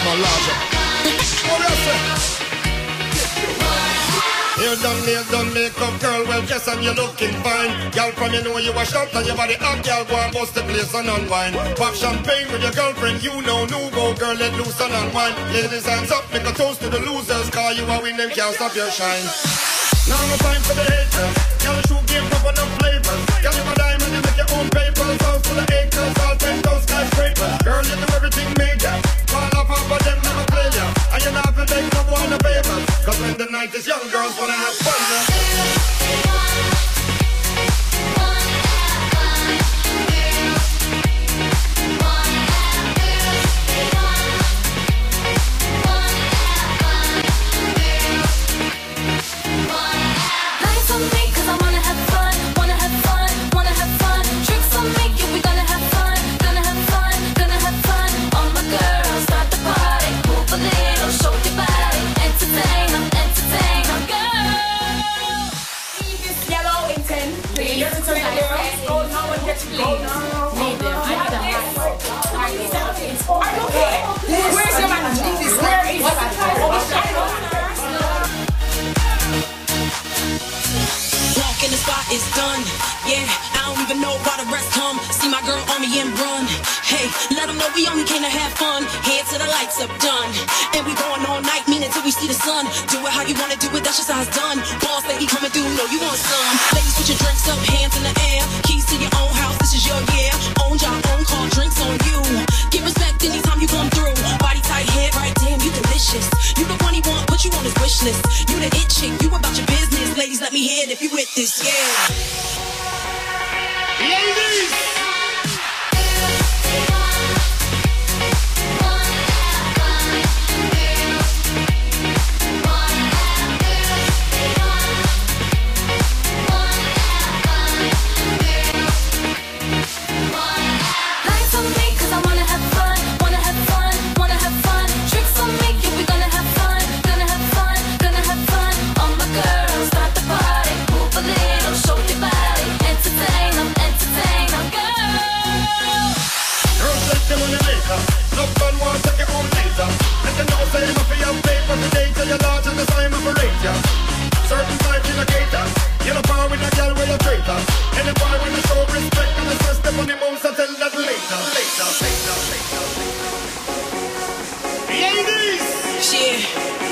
more larger. What else? You done makeup, girl, well dressed and you looking fine. Girl, from you know you a shot and your body hot, girl, go and bust the place and unwind. Pop champagne with your girlfriend, you know, go, girl, let loose and unwind. Ladies, hands up, make a toast to the losers, cause you a win, them can't stop your shine. Now no time for the haters, girl, shoot game, proper no flavors. Girl, you a diamond, you make your own papers, house full of acres, all 10 toes skyscrapers. Girl, you do everything major, fall off half of them, never play ya. And you not have to take no one the favors, cause when the night is young, girls wanna have fun. It's done, yeah, I don't even know why the rest come. See my girl on me and run. Hey, let them know we only came to have fun. Head to the lights up, done. And we going all night, meaning till we see the sun. Do it how you wanna do it, that's just how it's done. Boss lady coming through, know you want some. Ladies, put your drinks up, hands in the air. Keys to your own house, this is your year. Own job, own car, drinks on you. Give respect anytime you come through. Body tight, head right, damn, you delicious. You the one he want, put you on his wish list. You the it chick, you about your business. Ladies, let me hear it if you with this, yeah. Ladies! Certain types in a gator, you know power with a girl with a traitor. Any boy when you show respect and the system on the moves, I tell that later. Ladies! Yeah.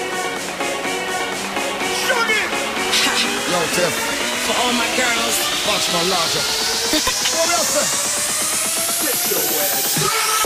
Shug it! Yo, Tiff. For all my girls. Watch my larger. What else? Get your ass.